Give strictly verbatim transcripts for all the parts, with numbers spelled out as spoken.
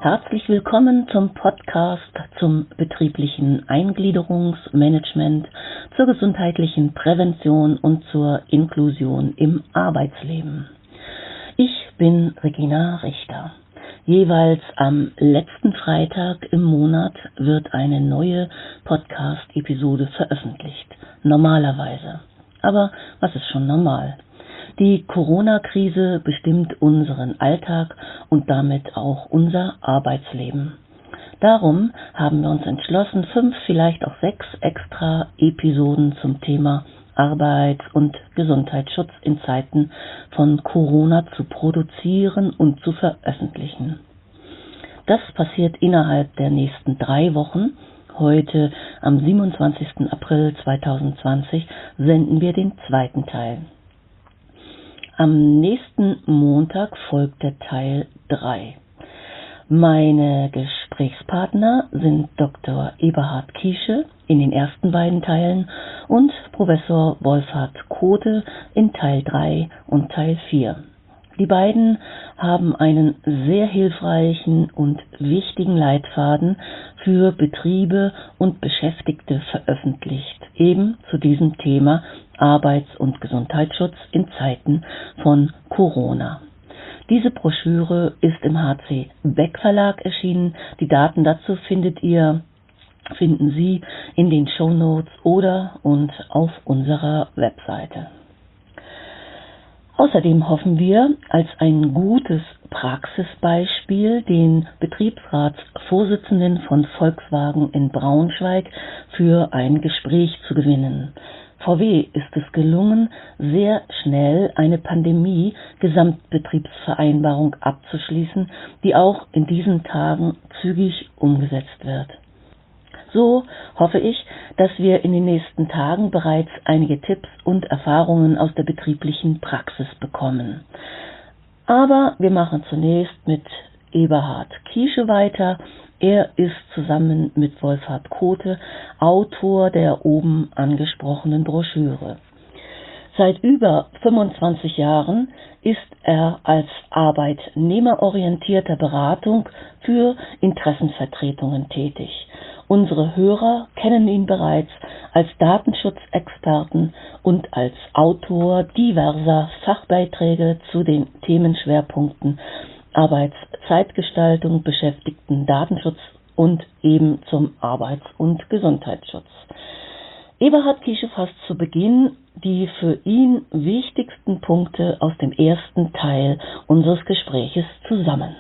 Herzlich willkommen zum Podcast zum betrieblichen Eingliederungsmanagement, zur gesundheitlichen Prävention und zur Inklusion im Arbeitsleben. Ich bin Regina Richter. Jeweils am letzten Freitag im Monat wird eine neue Podcast-Episode veröffentlicht. Normalerweise. Aber was ist schon normal? Die Corona-Krise bestimmt unseren Alltag und damit auch unser Arbeitsleben. Darum haben wir uns entschlossen, fünf, vielleicht auch sechs extra Episoden zum Thema Arbeits- und Gesundheitsschutz in Zeiten von Corona zu produzieren und zu veröffentlichen. Das passiert innerhalb der nächsten drei Wochen. Heute, am siebenundzwanzigsten April zweitausendzwanzig, senden wir den zweiten Teil. Am nächsten Montag folgt der Teil drei. Meine Gesprächspartner sind Doktor Eberhard Kiesche in den ersten beiden Teilen und Professor Wolfhard Kothe in Teil drei und Teil vier. Die beiden haben einen sehr hilfreichen und wichtigen Leitfaden für Betriebe und Beschäftigte veröffentlicht, eben zu diesem Thema Arbeits- und Gesundheitsschutz in Zeiten von Corona. Diese Broschüre ist im H C Beck Verlag erschienen. Die Daten dazu findet ihr, finden Sie in den Shownotes oder und auf unserer Webseite. Außerdem hoffen wir, als ein gutes Praxisbeispiel den Betriebsratsvorsitzenden von Volkswagen in Braunschweig für ein Gespräch zu gewinnen. V W ist es gelungen, sehr schnell eine Pandemie-Gesamtbetriebsvereinbarung abzuschließen, die auch in diesen Tagen zügig umgesetzt wird. So hoffe ich, dass wir in den nächsten Tagen bereits einige Tipps und Erfahrungen aus der betrieblichen Praxis bekommen. Aber wir machen zunächst mit Eberhard Kiesche weiter. Er ist zusammen mit Wolfhard Kothe Autor der oben angesprochenen Broschüre. Seit über fünfundzwanzig Jahren ist er als arbeitnehmerorientierter Beratung für Interessenvertretungen tätig. Unsere Hörer kennen ihn bereits als Datenschutzexperten und als Autor diverser Fachbeiträge zu den Themenschwerpunkten Arbeitszeitgestaltung, Beschäftigten Datenschutz und eben zum Arbeits- und Gesundheitsschutz. Eberhard Kiesche fasst zu Beginn die für ihn wichtigsten Punkte aus dem ersten Teil unseres Gespräches zusammen.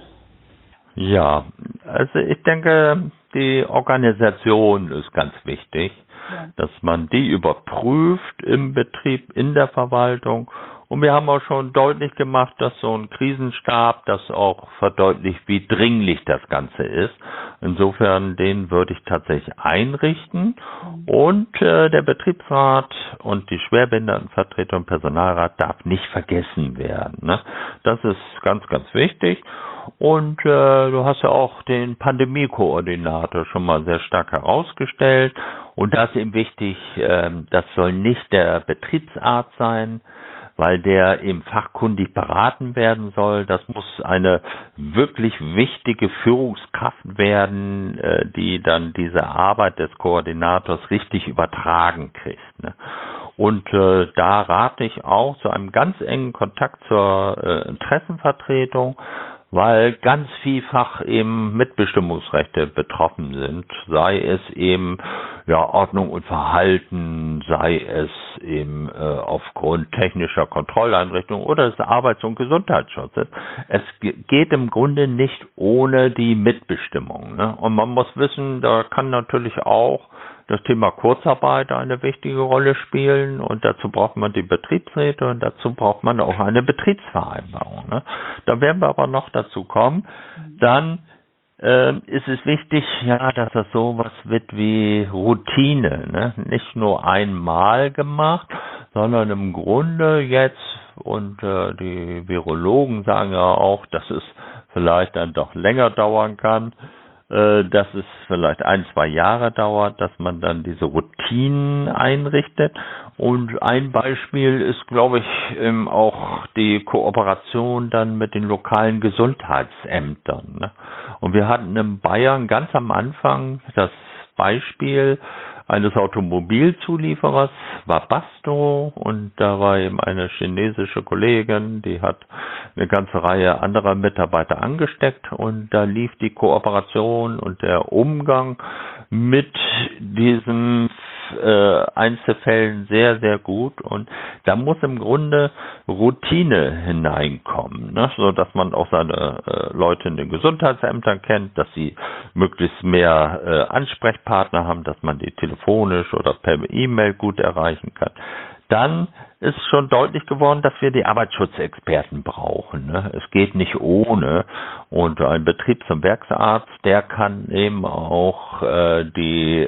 Ja, also ich denke, die Organisation ist ganz wichtig, ja. Dass man die überprüft im Betrieb, in der Verwaltung. Und wir haben auch schon deutlich gemacht, dass so ein Krisenstab das auch verdeutlicht, wie dringlich das Ganze ist. Insofern, den würde ich tatsächlich einrichten. Und äh, der Betriebsrat und die Schwerbehindertenvertretung und Personalrat darf nicht vergessen werden. Ne? Das ist ganz, ganz wichtig. Und äh, du hast ja auch den Pandemie-Koordinator schon mal sehr stark herausgestellt. Und da ist eben wichtig, äh, das soll nicht der Betriebsarzt sein, weil der eben fachkundig beraten werden soll. Das muss eine wirklich wichtige Führungskraft werden, äh, die dann diese Arbeit des Koordinators richtig übertragen kriegt. Ne? Und äh, da rate ich auch zu einem ganz engen Kontakt zur äh, Interessenvertretung, weil ganz vielfach eben Mitbestimmungsrechte betroffen sind, sei es eben ja Ordnung und Verhalten, sei es eben äh, aufgrund technischer Kontrolleinrichtungen oder des Arbeits- und Gesundheitsschutzes. Es g- geht im Grunde nicht ohne die Mitbestimmung. Ne? Und man muss wissen, da kann natürlich auch das Thema Kurzarbeit eine wichtige Rolle spielen und dazu braucht man die Betriebsräte und dazu braucht man auch eine Betriebsvereinbarung. Ne? Da werden wir aber noch dazu kommen. Dann äh, ist es wichtig, ja, dass das sowas wird wie Routine, ne? Nicht nur einmal gemacht, sondern im Grunde jetzt, und äh, die Virologen sagen ja auch, dass es vielleicht dann doch länger dauern kann, äh, dass es vielleicht ein, zwei Jahre dauert, dass man dann diese Routinen einrichtet. Und ein Beispiel ist, glaube ich, ähm, auch die Kooperation dann mit den lokalen Gesundheitsämtern. Ne? Und wir hatten in Bayern ganz am Anfang das Beispiel eines Automobilzulieferers, war Basto, und da war eben eine chinesische Kollegin, die hat eine ganze Reihe anderer Mitarbeiter angesteckt, und da lief die Kooperation und der Umgang mit diesen äh, Einzelfällen sehr, sehr gut, und da muss im Grunde Routine hineinkommen, ne? So dass man auch seine äh, Leute in den Gesundheitsämtern kennt, dass sie möglichst mehr äh, Ansprechpartner haben, dass man die telefonisch oder per E-Mail gut erreichen kann. Dann ist schon deutlich geworden, dass wir die Arbeitsschutzexperten brauchen. Ne? Es geht nicht ohne. Und ein Betriebs- und Werksarzt, der kann eben auch äh, die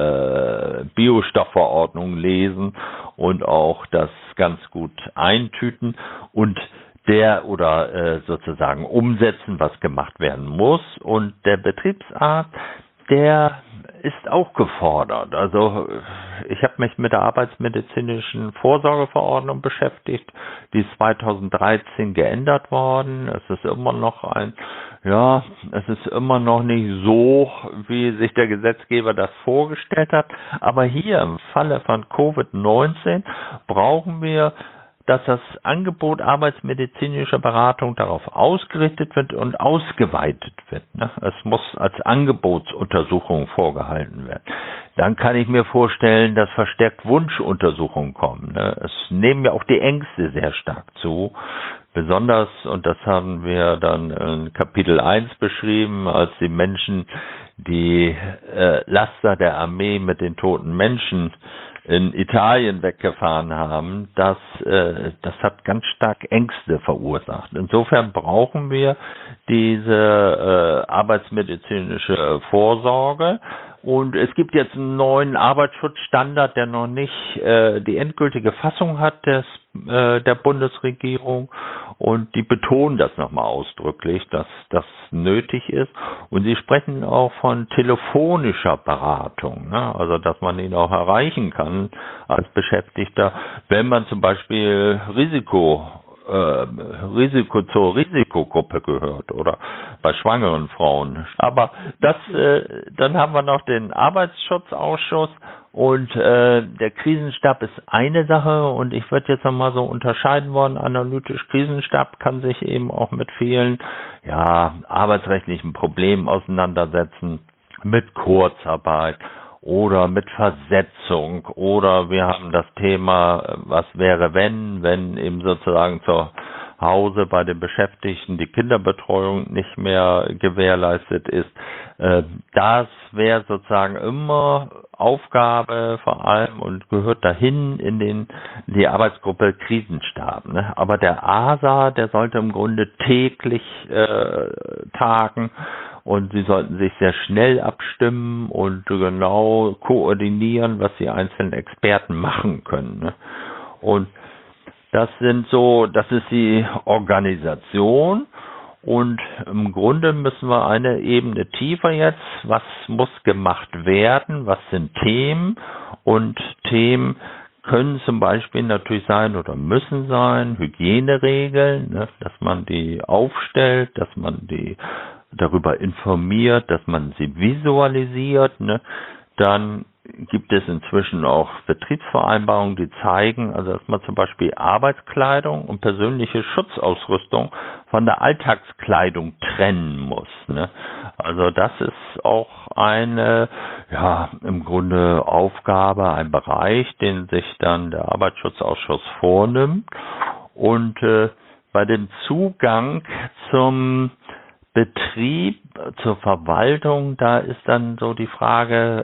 äh, Biostoffverordnung lesen und auch das ganz gut eintüten und der oder äh, sozusagen umsetzen, was gemacht werden muss. Und der Betriebsarzt, der ist auch gefordert. Also ich habe mich mit der arbeitsmedizinischen Vorsorgeverordnung beschäftigt. Die ist zweitausenddreizehn geändert worden. Es ist immer noch ein, ja, es ist immer noch nicht so, wie sich der Gesetzgeber das vorgestellt hat. Aber hier im Falle von Covid neunzehn brauchen wir, dass das Angebot arbeitsmedizinischer Beratung darauf ausgerichtet wird und ausgeweitet wird. Ne? Es muss als Angebotsuntersuchung vorgehalten werden. Dann kann ich mir vorstellen, dass verstärkt Wunschuntersuchungen kommen. Ne? Es nehmen ja auch die Ängste sehr stark zu. Besonders, und das haben wir dann in Kapitel eins beschrieben, als die Menschen die äh, Laster der Armee mit den toten Menschen in Italien weggefahren haben, das, äh, das hat ganz stark Ängste verursacht. Insofern brauchen wir diese äh, arbeitsmedizinische Vorsorge. Und es gibt jetzt einen neuen Arbeitsschutzstandard, der noch nicht äh, die endgültige Fassung hat des, äh, der Bundesregierung. Und die betonen das nochmal ausdrücklich, dass das nötig ist. Und sie sprechen auch von telefonischer Beratung, ne? Also dass man ihn auch erreichen kann als Beschäftigter, wenn man zum Beispiel Risiko Äh, Risiko zur Risikogruppe gehört oder bei schwangeren Frauen. Aber das, äh, dann haben wir noch den Arbeitsschutzausschuss, und äh, der Krisenstab ist eine Sache, und ich würde jetzt nochmal so unterscheiden wollen, analytisch. Krisenstab kann sich eben auch mit vielen, ja, arbeitsrechtlichen Problemen auseinandersetzen, mit Kurzarbeit oder mit Versetzung, oder wir haben das Thema, was wäre wenn, wenn eben sozusagen zu Hause bei den Beschäftigten die Kinderbetreuung nicht mehr gewährleistet ist. Das wäre sozusagen immer Aufgabe vor allem und gehört dahin in den in die Arbeitsgruppe Krisenstab. Ne? Aber der A S A, der sollte im Grunde täglich äh, tagen, und sie sollten sich sehr schnell abstimmen und genau koordinieren, was die einzelnen Experten machen können. Ne? Und das sind so, das ist die Organisation. Und im Grunde müssen wir eine Ebene tiefer jetzt. Was muss gemacht werden? Was sind Themen? Und Themen können zum Beispiel natürlich sein oder müssen sein Hygieneregeln, ne, dass man die aufstellt, dass man die darüber informiert, dass man sie visualisiert. Ne. Dann gibt es inzwischen auch Betriebsvereinbarungen, die zeigen, also dass man zum Beispiel Arbeitskleidung und persönliche Schutzausrüstung von der Alltagskleidung trennen muss. Ne? Also das ist auch eine, ja, im Grunde Aufgabe, ein Bereich, den sich dann der Arbeitsschutzausschuss vornimmt. Und äh, bei dem Zugang zum Betrieb, zur Verwaltung, da ist dann so die Frage,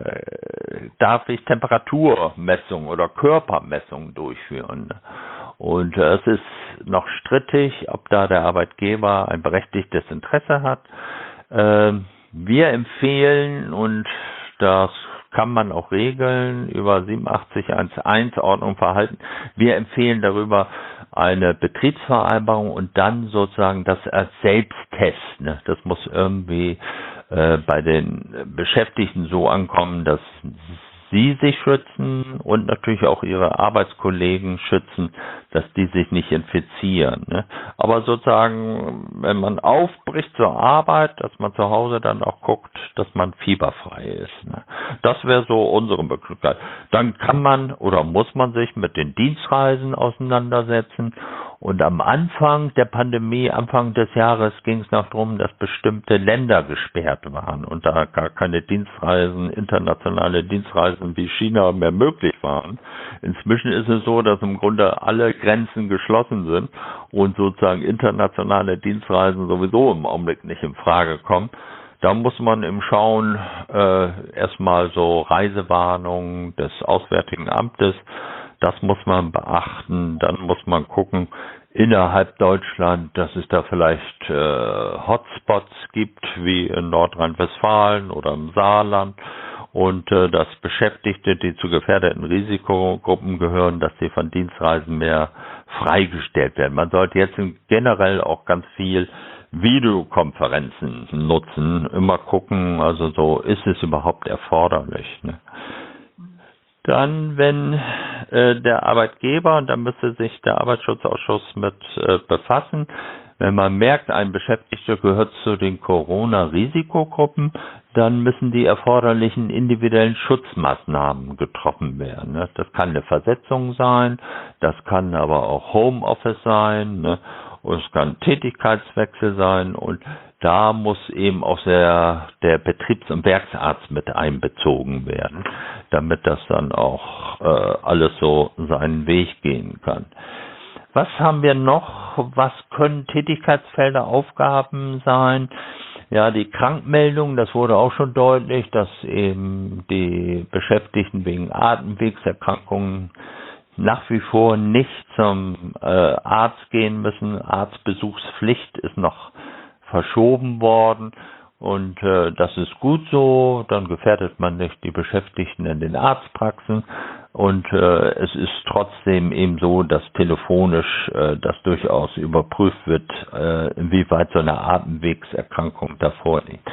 äh, darf ich Temperaturmessung oder Körpermessung durchführen? Und äh, es ist noch strittig, ob da der Arbeitgeber ein berechtigtes Interesse hat. Äh, wir empfehlen, und das kann man auch regeln über siebenundachtzig Absatz eins Ordnung Verhalten. Wir empfehlen darüber eine Betriebsvereinbarung und dann sozusagen das als Selbsttest. Ne? Das muss irgendwie äh, bei den Beschäftigten so ankommen, dass sie sich schützen und natürlich auch ihre Arbeitskollegen schützen, dass die sich nicht infizieren. Ne? Aber sozusagen, wenn man aufbricht zur Arbeit, dass man zu Hause dann auch guckt, dass man fieberfrei ist. Ne? Das wäre so unsere Möglichkeit. Dann kann man oder muss man sich mit den Dienstreisen auseinandersetzen. Und am Anfang der Pandemie, Anfang des Jahres, ging es noch darum, dass bestimmte Länder gesperrt waren und da gar keine Dienstreisen, internationale Dienstreisen wie China mehr möglich waren. Inzwischen ist es so, dass im Grunde alle Grenzen geschlossen sind und sozusagen internationale Dienstreisen sowieso im Augenblick nicht in Frage kommen. Da muss man eben schauen, äh, erstmal so Reisewarnungen des Auswärtigen Amtes, das muss man beachten. Dann muss man gucken, innerhalb Deutschland, dass es da vielleicht äh, Hotspots gibt, wie in Nordrhein-Westfalen oder im Saarland. Und äh, dass Beschäftigte, die zu gefährdeten Risikogruppen gehören, dass sie von Dienstreisen mehr freigestellt werden. Man sollte jetzt generell auch ganz viel Videokonferenzen nutzen. Immer gucken, also so, ist es überhaupt erforderlich, ne? Dann, wenn äh, der Arbeitgeber, und da müsste sich der Arbeitsschutzausschuss mit äh, befassen, wenn man merkt, ein Beschäftigter gehört zu den Corona-Risikogruppen, dann müssen die erforderlichen individuellen Schutzmaßnahmen getroffen werden. Ne? Das kann eine Versetzung sein, das kann aber auch Homeoffice sein, ne? Und es kann Tätigkeitswechsel sein und da muss eben auch der, der Betriebs- und Werksarzt mit einbezogen werden, damit das dann auch äh, alles so seinen Weg gehen kann. Was haben wir noch? Was können Tätigkeitsfelder, Aufgaben sein? Ja, die Krankmeldung, das wurde auch schon deutlich, dass eben die Beschäftigten wegen Atemwegserkrankungen nach wie vor nicht zum äh, Arzt gehen müssen. Arztbesuchspflicht ist noch verschoben worden und äh, das ist gut so. Dann gefährdet man nicht die Beschäftigten in den Arztpraxen und äh, es ist trotzdem eben so, dass telefonisch äh, das durchaus überprüft wird, äh, inwieweit so eine Atemwegserkrankung da vorliegt.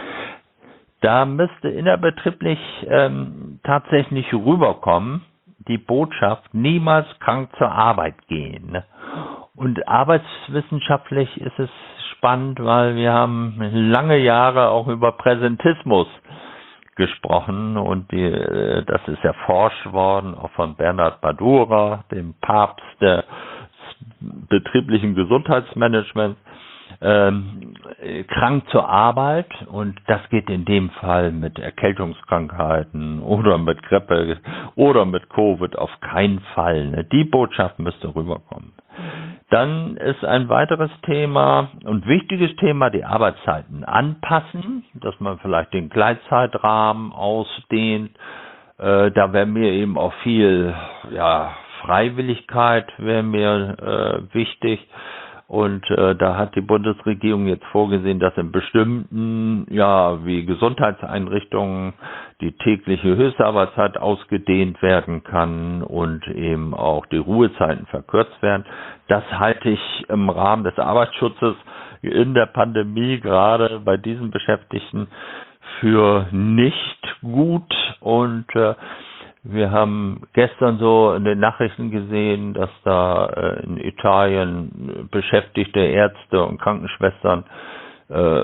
Da müsste innerbetrieblich ähm, tatsächlich rüberkommen, die Botschaft, niemals krank zur Arbeit gehen. Ne? Und arbeitswissenschaftlich ist es spannend, weil wir haben lange Jahre auch über Präsentismus gesprochen und die, das ist erforscht worden, auch von Bernhard Badura, dem Papst des betrieblichen Gesundheitsmanagements. Ähm, krank zur Arbeit und das geht in dem Fall mit Erkältungskrankheiten oder mit Grippe oder mit Covid auf keinen Fall. Ne? Die Botschaft müsste rüberkommen. Dann ist ein weiteres Thema und wichtiges Thema die Arbeitszeiten anpassen, dass man vielleicht den Gleitzeitrahmen ausdehnt. Äh, da wäre mir eben auch viel ja, Freiwilligkeit wäre mir äh, wichtig. Und äh, da hat die Bundesregierung jetzt vorgesehen, dass in bestimmten, ja, wie Gesundheitseinrichtungen die tägliche Höchstarbeitszeit ausgedehnt werden kann und eben auch die Ruhezeiten verkürzt werden. Das halte ich im Rahmen des Arbeitsschutzes in der Pandemie gerade bei diesen Beschäftigten für nicht gut und äh, wir haben gestern so in den Nachrichten gesehen, dass da äh, in Italien beschäftigte Ärzte und Krankenschwestern äh,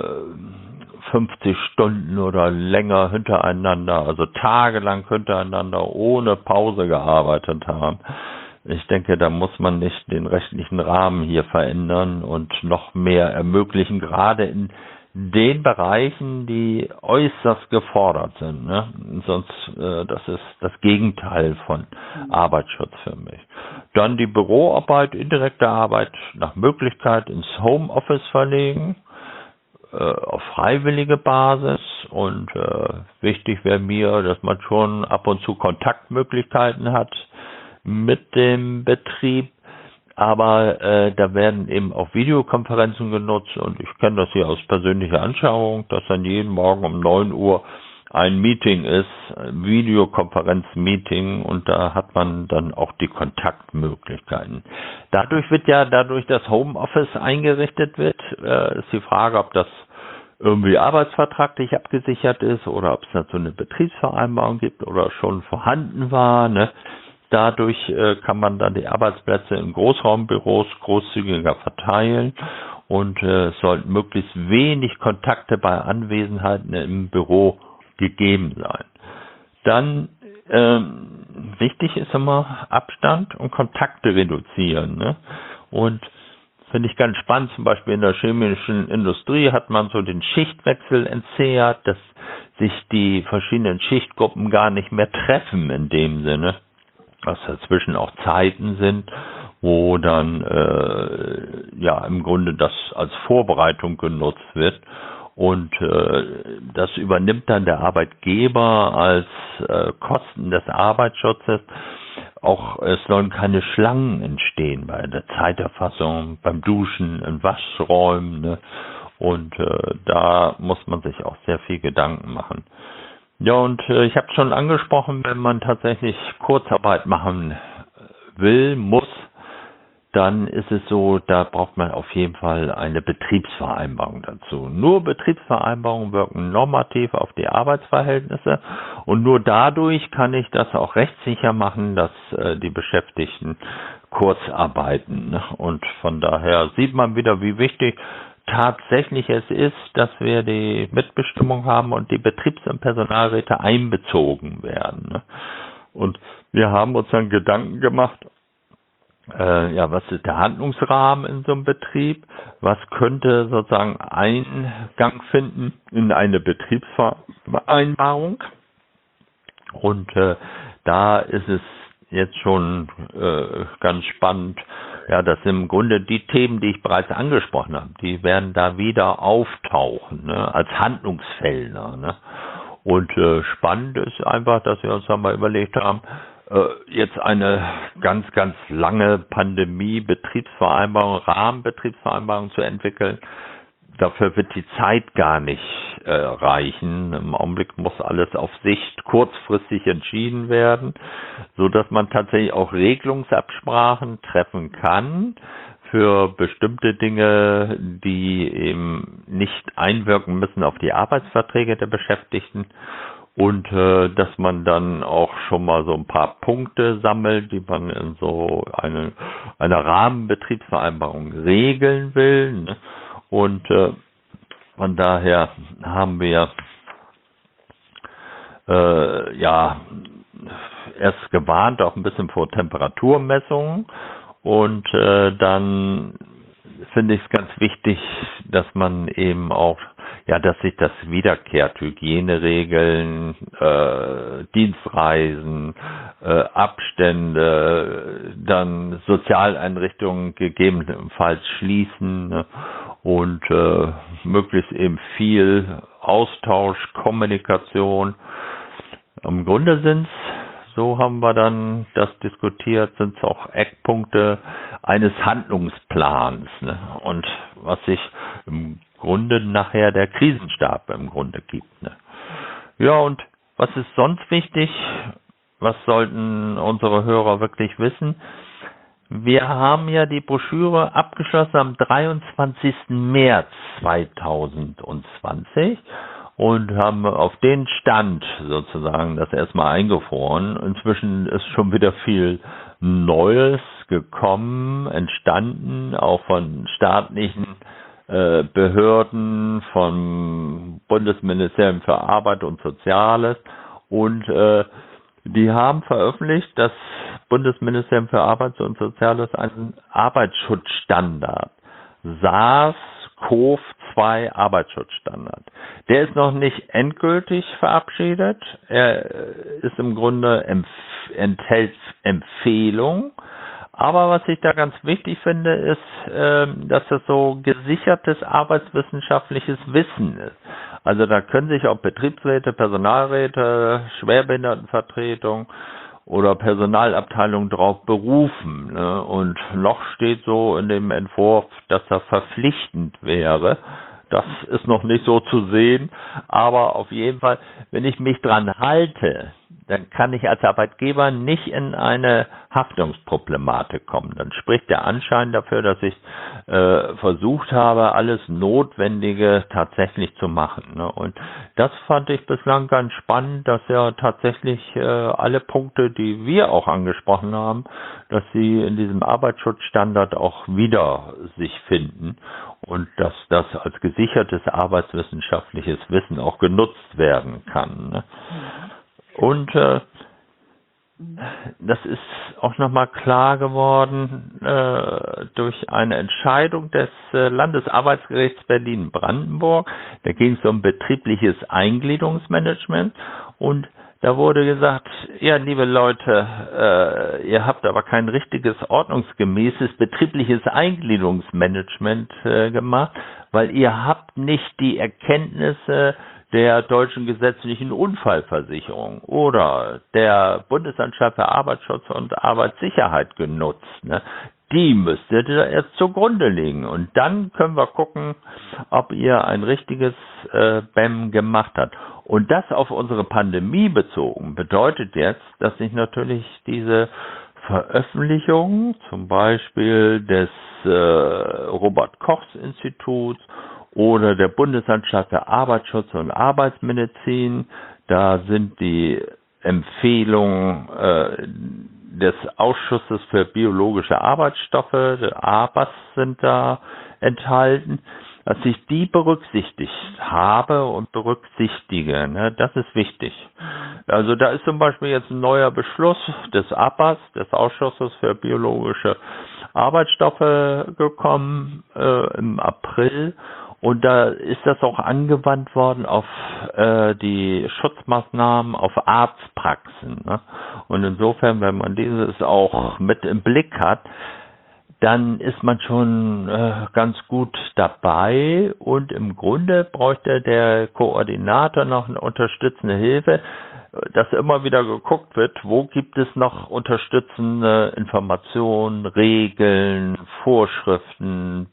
fünfzig Stunden oder länger hintereinander, also tagelang hintereinander ohne Pause gearbeitet haben. Ich denke, da muss man nicht den rechtlichen Rahmen hier verändern und noch mehr ermöglichen, gerade in den Bereichen, die äußerst gefordert sind. Ne? Sonst, äh, das ist das Gegenteil von Arbeitsschutz für mich. Dann die Büroarbeit, indirekte Arbeit nach Möglichkeit ins Homeoffice verlegen, äh, auf freiwillige Basis und äh, wichtig wäre mir, dass man schon ab und zu Kontaktmöglichkeiten hat mit dem Betrieb. Aber äh, da werden eben auch Videokonferenzen genutzt und ich kenne das hier aus persönlicher Anschauung, dass dann jeden Morgen um neun Uhr ein Meeting ist, ein Videokonferenz-Meeting und da hat man dann auch die Kontaktmöglichkeiten. Dadurch wird ja, dadurch das Homeoffice eingerichtet wird, äh, ist die Frage, ob das irgendwie arbeitsvertraglich abgesichert ist oder ob es dazu eine Betriebsvereinbarung gibt oder schon vorhanden war. Ne? Dadurch äh, kann man dann die Arbeitsplätze in Großraumbüros großzügiger verteilen und äh, es sollten möglichst wenig Kontakte bei Anwesenheiten im Büro gegeben sein. Dann ähm, wichtig ist immer Abstand und Kontakte reduzieren. Ne? Und finde ich ganz spannend, zum Beispiel in der chemischen Industrie hat man so den Schichtwechsel entzerrt, dass sich die verschiedenen Schichtgruppen gar nicht mehr treffen in dem Sinne, dass dazwischen auch Zeiten sind, wo dann äh, ja im Grunde das als Vorbereitung genutzt wird. Und äh, das übernimmt dann der Arbeitgeber als äh, Kosten des Arbeitsschutzes. Auch es sollen keine Schlangen entstehen bei der Zeiterfassung, beim Duschen, in Waschräumen. Ne? Und äh, da muss man sich auch sehr viel Gedanken machen. Ja, und äh, ich habe schon angesprochen, wenn man tatsächlich Kurzarbeit machen will, muss, dann ist es so, da braucht man auf jeden Fall eine Betriebsvereinbarung dazu. Nur Betriebsvereinbarungen wirken normativ auf die Arbeitsverhältnisse und nur dadurch kann ich das auch rechtssicher machen, dass äh, die Beschäftigten kurz arbeiten. Ne? Und von daher sieht man wieder, wie wichtig tatsächlich es ist, dass wir die Mitbestimmung haben und die Betriebs- und Personalräte einbezogen werden. Ne? Und wir haben uns dann Gedanken gemacht, Äh, ja, was ist der Handlungsrahmen in so einem Betrieb? Was könnte sozusagen Eingang finden in eine Betriebsvereinbarung? Und äh, da ist es jetzt schon äh, ganz spannend, ja, das sind im Grunde die Themen, die ich bereits angesprochen habe, die werden da wieder auftauchen, ne, als Handlungsfelder. Ne? Und äh, spannend ist einfach, dass wir uns dann mal überlegt haben, jetzt eine ganz, ganz lange Pandemie-Betriebsvereinbarung, Rahmenbetriebsvereinbarung zu entwickeln. Dafür wird die Zeit gar nicht äh, reichen. Im Augenblick muss alles auf Sicht kurzfristig entschieden werden, so dass man tatsächlich auch Regelungsabsprachen treffen kann für bestimmte Dinge, die eben nicht einwirken müssen auf die Arbeitsverträge der Beschäftigten. Und äh, dass man dann auch schon mal so ein paar Punkte sammelt, die man in so eine, einer Rahmenbetriebsvereinbarung regeln will. Ne? Und äh, von daher haben wir äh, ja erst gewarnt, auch ein bisschen vor Temperaturmessungen. Und äh, dann finde ich es ganz wichtig, dass man eben auch ja, dass sich das wiederkehrt, Hygieneregeln, äh, Dienstreisen, äh, Abstände, dann Sozialeinrichtungen gegebenenfalls schließen, ne? Und äh, möglichst eben viel Austausch, Kommunikation. Im Grunde sind's, so haben wir dann das diskutiert, sind es auch Eckpunkte eines Handlungsplans, ne? Und was sich im Grunde nachher der Krisenstab im Grunde gibt. Ne? Ja, und was ist sonst wichtig? Was sollten unsere Hörer wirklich wissen? Wir haben ja die Broschüre abgeschlossen am dreiundzwanzigsten März zweitausendzwanzig und haben auf den Stand sozusagen das erstmal eingefroren. Inzwischen ist schon wieder viel Neues gekommen, entstanden, auch von staatlichen Behörden, vom Bundesministerium für Arbeit und Soziales, und äh, die haben veröffentlicht, das Bundesministerium für Arbeit und Soziales einen Arbeitsschutzstandard, SARS-CoV zwei Arbeitsschutzstandard. Der ist noch nicht endgültig verabschiedet, er ist im Grunde empf- enthält Empfehlungen. Aber was ich da ganz wichtig finde, ist, äh, dass das so gesichertes arbeitswissenschaftliches Wissen ist. Also da können sich auch Betriebsräte, Personalräte, Schwerbehindertenvertretung oder Personalabteilung drauf berufen. Ne? Und noch steht so in dem Entwurf, dass das verpflichtend wäre. Das ist noch nicht so zu sehen, aber auf jeden Fall, wenn ich mich dran halte, dann kann ich als Arbeitgeber nicht in eine Haftungsproblematik kommen. Dann spricht der Anschein dafür, dass ich äh, versucht habe, alles Notwendige tatsächlich zu machen. Ne? Und das fand ich bislang ganz spannend, dass ja tatsächlich äh, alle Punkte, die wir auch angesprochen haben, dass sie in diesem Arbeitsschutzstandard auch wieder sich finden und dass das als gesichertes arbeitswissenschaftliches Wissen auch genutzt werden kann. Ne? Und äh, das ist auch nochmal klar geworden äh, durch eine Entscheidung des äh, Landesarbeitsgerichts Berlin-Brandenburg. Da ging es um betriebliches Eingliederungsmanagement und da wurde gesagt, ja, liebe Leute, äh, ihr habt aber kein richtiges, ordnungsgemäßes betriebliches Eingliederungsmanagement äh, gemacht, weil ihr habt nicht die Erkenntnisse der deutschen gesetzlichen Unfallversicherung oder der Bundesanstalt für Arbeitsschutz und Arbeitssicherheit genutzt. Ne? Die müsstet ihr erst zugrunde legen. Und dann können wir gucken, ob ihr ein richtiges äh, B E M gemacht habt. Und das auf unsere Pandemie bezogen bedeutet jetzt, dass sich natürlich diese Veröffentlichungen, zum Beispiel des äh, Robert-Koch-Instituts oder der Bundesanstalt für Arbeitsschutz und Arbeitsmedizin, da sind die Empfehlungen äh, des Ausschusses für biologische Arbeitsstoffe, der A B A S, sind da enthalten, dass ich die berücksichtigt habe und berücksichtige. Ne? Das ist wichtig. Also da ist zum Beispiel jetzt ein neuer Beschluss des A B A S, des Ausschusses für biologische Arbeitsstoffe, gekommen äh, im April. Und da ist das auch angewandt worden auf äh, die Schutzmaßnahmen auf Arztpraxen. Ne? Und insofern, wenn man dieses auch mit im Blick hat, dann ist man schon äh, ganz gut dabei. Und im Grunde bräuchte der Koordinator noch eine unterstützende Hilfe, dass immer wieder geguckt wird, wo gibt es noch unterstützende Informationen, Regeln, Vorschriften,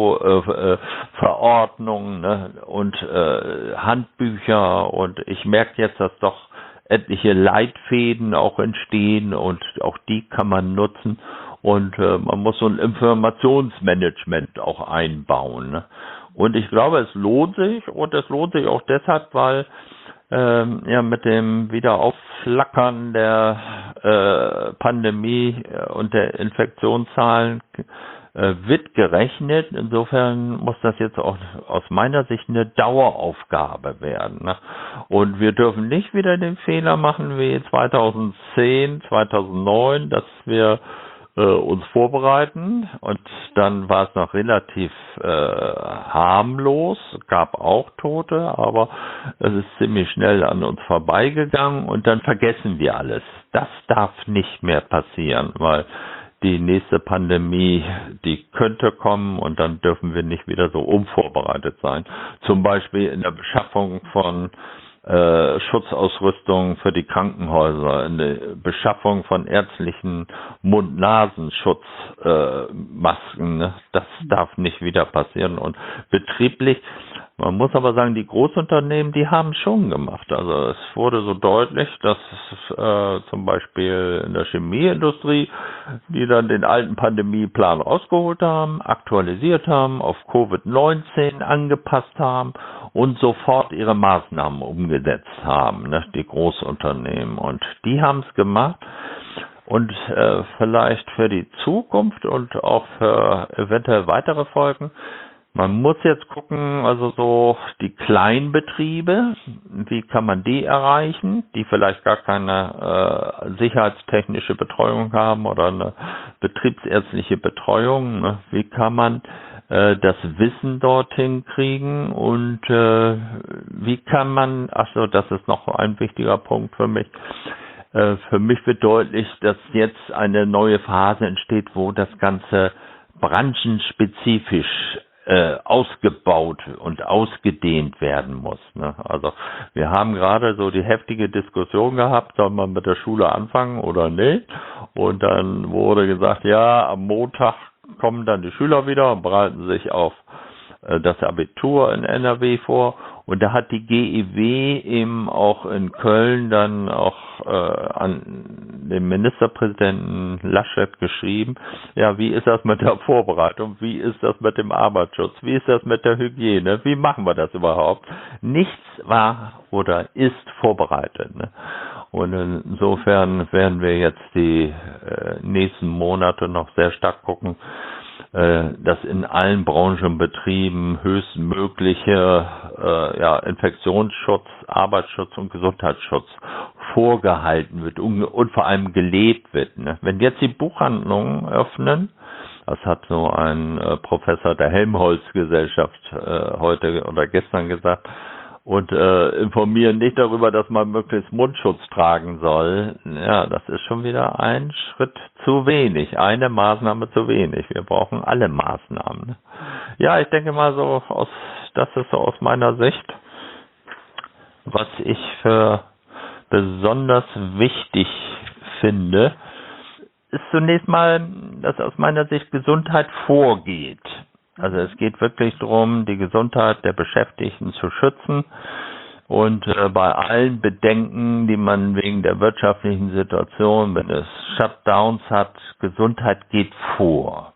Bio-Verordnungen äh, ne, und äh, Handbücher. Und ich merke jetzt, dass doch etliche Leitfäden auch entstehen und auch die kann man nutzen. Und äh, man muss so ein Informationsmanagement auch einbauen. Ne? Und ich glaube, es lohnt sich und es lohnt sich auch deshalb, weil Ähm, ja, mit dem Wiederaufflackern der äh, Pandemie und der Infektionszahlen äh, wird gerechnet. Insofern muss das jetzt auch aus meiner Sicht eine Daueraufgabe werden. Ne? Und wir dürfen nicht wieder den Fehler machen wie zweitausendzehn, zweitausendneun, dass wir äh, uns vorbereiten und dann war es noch relativ äh, harmlos, gab auch Tote, aber es ist ziemlich schnell an uns vorbeigegangen und dann vergessen wir alles. Das darf nicht mehr passieren, weil die nächste Pandemie, die könnte kommen und dann dürfen wir nicht wieder so unvorbereitet sein. Zum Beispiel in der Beschaffung von Äh, Schutzausrüstung für die Krankenhäuser, eine Beschaffung von ärztlichen Mund-Nasen-Schutzmasken. Äh, ne? Das darf nicht wieder passieren. Und betrieblich, man muss aber sagen, die Großunternehmen, die haben es schon gemacht. Also es wurde so deutlich, dass äh, zum Beispiel in der Chemieindustrie, die dann den alten Pandemieplan rausgeholt haben, aktualisiert haben, auf Covid neunzehn angepasst haben und sofort ihre Maßnahmen umgesetzt haben, ne, die Großunternehmen. Und die haben es gemacht. Und äh, vielleicht für die Zukunft und auch für eventuell weitere Folgen, man muss jetzt gucken, also so die Kleinbetriebe, wie kann man die erreichen, die vielleicht gar keine äh, sicherheitstechnische Betreuung haben oder eine betriebsärztliche Betreuung, ne? Wie kann man das Wissen dorthin kriegen und äh, wie kann man, ach so, das ist noch ein wichtiger Punkt für mich, äh, für mich wird deutlich, dass jetzt eine neue Phase entsteht, wo das Ganze branchenspezifisch äh, ausgebaut und ausgedehnt werden muss. Ne? Also wir haben gerade so die heftige Diskussion gehabt, soll man mit der Schule anfangen oder nicht? Und dann wurde gesagt, ja, am Montag kommen dann die Schüler wieder und bereiten sich auf äh, das Abitur in N R W vor. Und da hat die G E W eben auch in Köln dann auch äh, an den Ministerpräsidenten Laschet geschrieben, ja, wie ist das mit der Vorbereitung, wie ist das mit dem Arbeitsschutz, wie ist das mit der Hygiene, wie machen wir das überhaupt? Nichts war oder ist vorbereitet. Ne? Und insofern werden wir jetzt die äh, nächsten Monate noch sehr stark gucken, dass in allen Branchenbetrieben höchstmögliche äh, ja, Infektionsschutz, Arbeitsschutz und Gesundheitsschutz vorgehalten wird und, und vor allem gelebt wird. Ne? Wenn jetzt die Buchhandlungen öffnen, das hat so ein äh, Professor der Helmholtz-Gesellschaft äh, heute oder gestern gesagt, und äh, informieren nicht darüber, dass man möglichst Mundschutz tragen soll. Ja, das ist schon wieder ein Schritt zu wenig, eine Maßnahme zu wenig. Wir brauchen alle Maßnahmen. Ja, ich denke mal so, aus, das ist so aus meiner Sicht, was ich für besonders wichtig finde, ist zunächst mal, dass aus meiner Sicht Gesundheit vorgeht. Also es geht wirklich darum, die Gesundheit der Beschäftigten zu schützen und äh, bei allen Bedenken, die man wegen der wirtschaftlichen Situation, wenn es Shutdowns hat, Gesundheit geht vor.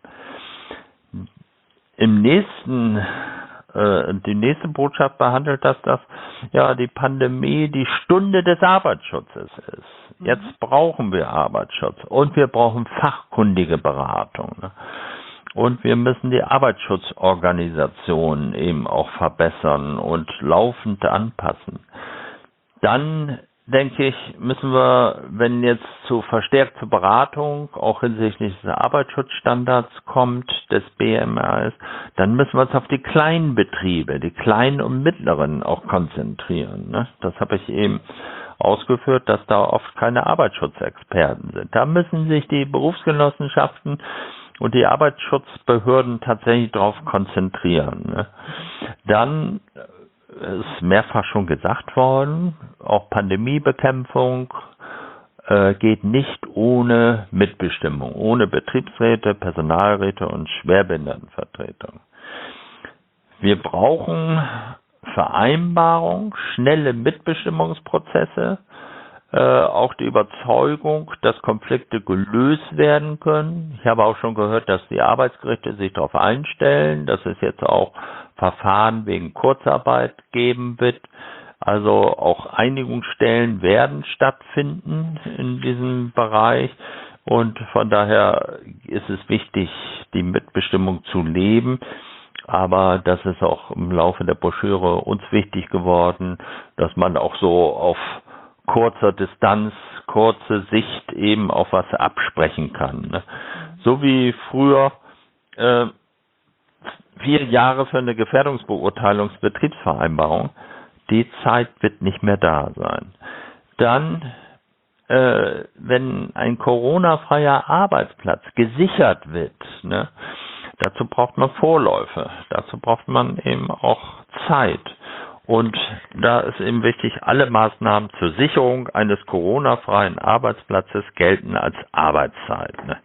Im nächsten, äh, die nächste Botschaft behandelt, dass das ja die Pandemie die Stunde des Arbeitsschutzes ist. Jetzt brauchen wir Arbeitsschutz und wir brauchen fachkundige Beratung. Ne? Und wir müssen die Arbeitsschutzorganisation eben auch verbessern und laufend anpassen. Dann, denke ich, müssen wir, wenn jetzt zu verstärkt zur Beratung, auch hinsichtlich des Arbeitsschutzstandards kommt, des B M A S, dann müssen wir uns auf die kleinen Betriebe, die kleinen und mittleren auch konzentrieren. Ne? Das habe ich eben ausgeführt, dass da oft keine Arbeitsschutzexperten sind. Da müssen sich die Berufsgenossenschaften und die Arbeitsschutzbehörden tatsächlich darauf konzentrieren. Ne? Dann ist mehrfach schon gesagt worden, auch Pandemiebekämpfung äh, geht nicht ohne Mitbestimmung, ohne Betriebsräte, Personalräte und Schwerbehindertenvertretung. Wir brauchen Vereinbarung, schnelle Mitbestimmungsprozesse, Äh, auch die Überzeugung, dass Konflikte gelöst werden können. Ich habe auch schon gehört, dass die Arbeitsgerichte sich darauf einstellen, dass es jetzt auch Verfahren wegen Kurzarbeit geben wird. Also auch Einigungsstellen werden stattfinden in diesem Bereich. Und von daher ist es wichtig, die Mitbestimmung zu leben. Aber das ist auch im Laufe der Broschüre uns wichtig geworden, dass man auch so auf kurzer Distanz, kurze Sicht eben auf was absprechen kann. Ne? So wie früher äh, vier Jahre für eine Gefährdungsbeurteilungsbetriebsvereinbarung, die Zeit wird nicht mehr da sein. Dann, äh, wenn ein Corona-freier Arbeitsplatz gesichert wird, ne, dazu braucht man Vorläufe, dazu braucht man eben auch Zeit. Und da ist eben wichtig, alle Maßnahmen zur Sicherung eines Corona-freien Arbeitsplatzes gelten als Arbeitszeit. Ne?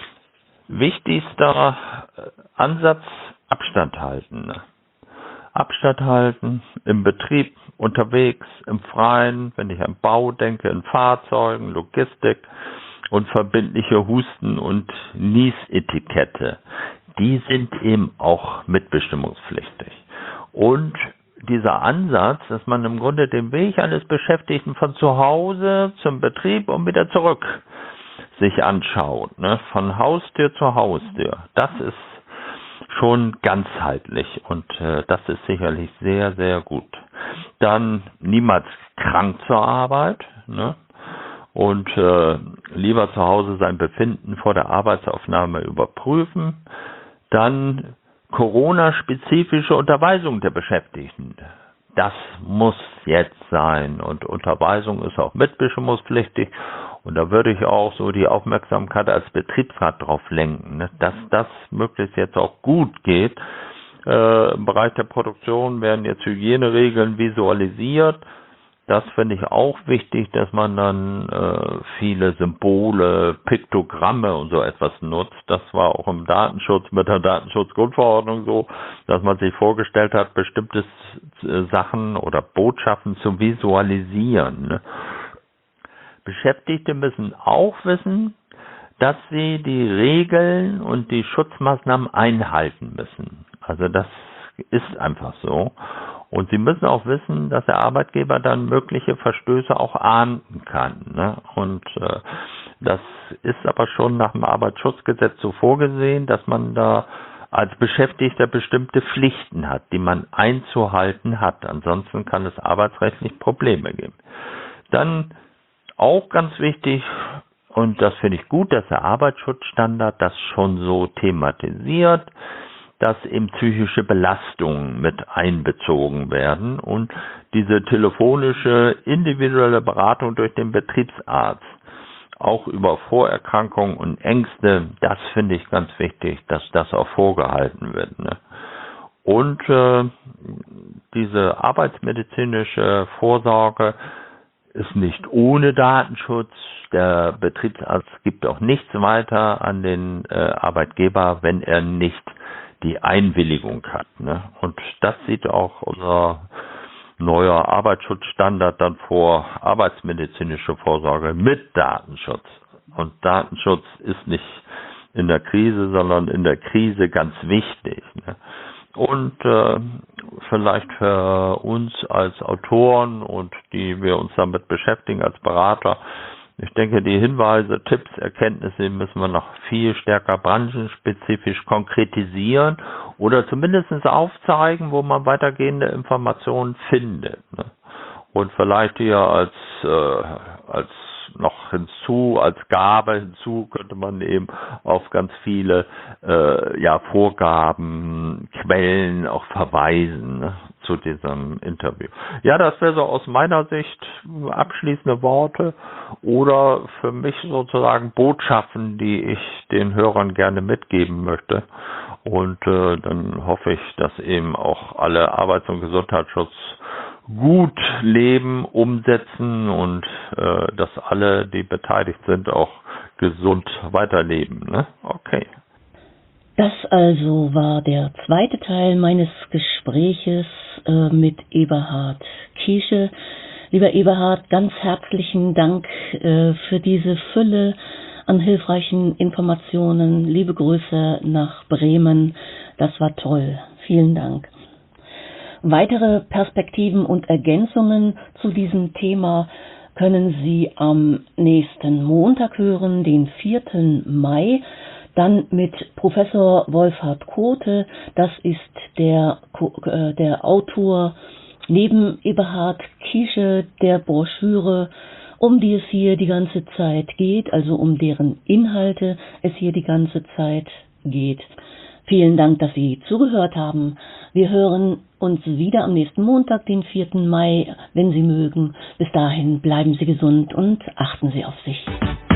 Wichtigster Ansatz, Abstand halten. Ne? Abstand halten im Betrieb, unterwegs, im Freien, wenn ich an Bau denke, in Fahrzeugen, Logistik und verbindliche Husten- und Niesetikette. Die sind eben auch mitbestimmungspflichtig. Und dieser Ansatz, dass man im Grunde den Weg eines Beschäftigten von zu Hause zum Betrieb und wieder zurück sich anschaut, ne? Von Haustür zu Haustür, das ist schon ganzheitlich und äh, das ist sicherlich sehr, sehr gut. Dann niemals krank zur Arbeit, ne? Und äh, lieber zu Hause sein Befinden vor der Arbeitsaufnahme überprüfen. Dann Corona-spezifische Unterweisung der Beschäftigten. Das muss jetzt sein und Unterweisung ist auch mitbestimmungspflichtig und da würde ich auch so die Aufmerksamkeit als Betriebsrat drauf lenken, ne, dass das möglichst jetzt auch gut geht. Äh, im Bereich der Produktion werden jetzt Hygieneregeln visualisiert. Das finde ich auch wichtig, dass man dann äh, viele Symbole, Piktogramme und so etwas nutzt. Das war auch im Datenschutz mit der Datenschutzgrundverordnung so, dass man sich vorgestellt hat, bestimmte äh, Sachen oder Botschaften zu visualisieren. Ne? Beschäftigte müssen auch wissen, dass sie die Regeln und die Schutzmaßnahmen einhalten müssen. Also das ist einfach so. Und sie müssen auch wissen, dass der Arbeitgeber dann mögliche Verstöße auch ahnden kann. Ne? Und äh, das ist aber schon nach dem Arbeitsschutzgesetz so vorgesehen, dass man da als Beschäftigter bestimmte Pflichten hat, die man einzuhalten hat. Ansonsten kann es arbeitsrechtlich Probleme geben. Dann auch ganz wichtig, und das finde ich gut, dass der Arbeitsschutzstandard das schon so thematisiert, dass eben psychische Belastungen mit einbezogen werden und diese telefonische individuelle Beratung durch den Betriebsarzt, auch über Vorerkrankungen und Ängste, das finde ich ganz wichtig, dass das auch vorgehalten wird. Ne? Und äh, diese arbeitsmedizinische Vorsorge ist nicht ohne Datenschutz. Der Betriebsarzt gibt auch nichts weiter an den äh, Arbeitgeber, wenn er nicht die Einwilligung hat. Ne? Und das sieht auch unser neuer Arbeitsschutzstandard dann vor, arbeitsmedizinische Vorsorge mit Datenschutz. Und Datenschutz ist nicht in der Krise, sondern in der Krise ganz wichtig. Ne? Und äh, vielleicht für uns als Autoren und die wir uns damit beschäftigen als Berater, ich denke, die Hinweise, Tipps, Erkenntnisse müssen wir noch viel stärker branchenspezifisch konkretisieren oder zumindest aufzeigen, wo man weitergehende Informationen findet. Ne? Und vielleicht hier als, äh, als noch hinzu, als Gabe hinzu, könnte man eben auf ganz viele äh, ja, Vorgaben, Quellen auch verweisen, ne, zu diesem Interview. Ja, das wäre so aus meiner Sicht abschließende Worte oder für mich sozusagen Botschaften, die ich den Hörern gerne mitgeben möchte. Und äh, dann hoffe ich, dass eben auch alle Arbeits- und Gesundheitsschutz gut leben, umsetzen und äh, dass alle, die beteiligt sind, auch gesund weiterleben. Ne? Okay. Das also war der zweite Teil meines Gespräches äh, mit Eberhard Kiesche. Lieber Eberhard, ganz herzlichen Dank äh, für diese Fülle an hilfreichen Informationen. Liebe Grüße nach Bremen. Das war toll. Vielen Dank. Weitere Perspektiven und Ergänzungen zu diesem Thema können Sie am nächsten Montag hören, den vierten Mai, dann mit Professor Wolfhard Kothe. Das ist der, äh, der Autor neben Eberhard Kiesche der Broschüre, um die es hier die ganze Zeit geht, also um deren Inhalte es hier die ganze Zeit geht. Vielen Dank, dass Sie zugehört haben. Wir hören uns wieder am nächsten Montag, den vierten Mai, wenn Sie mögen. Bis dahin bleiben Sie gesund und achten Sie auf sich.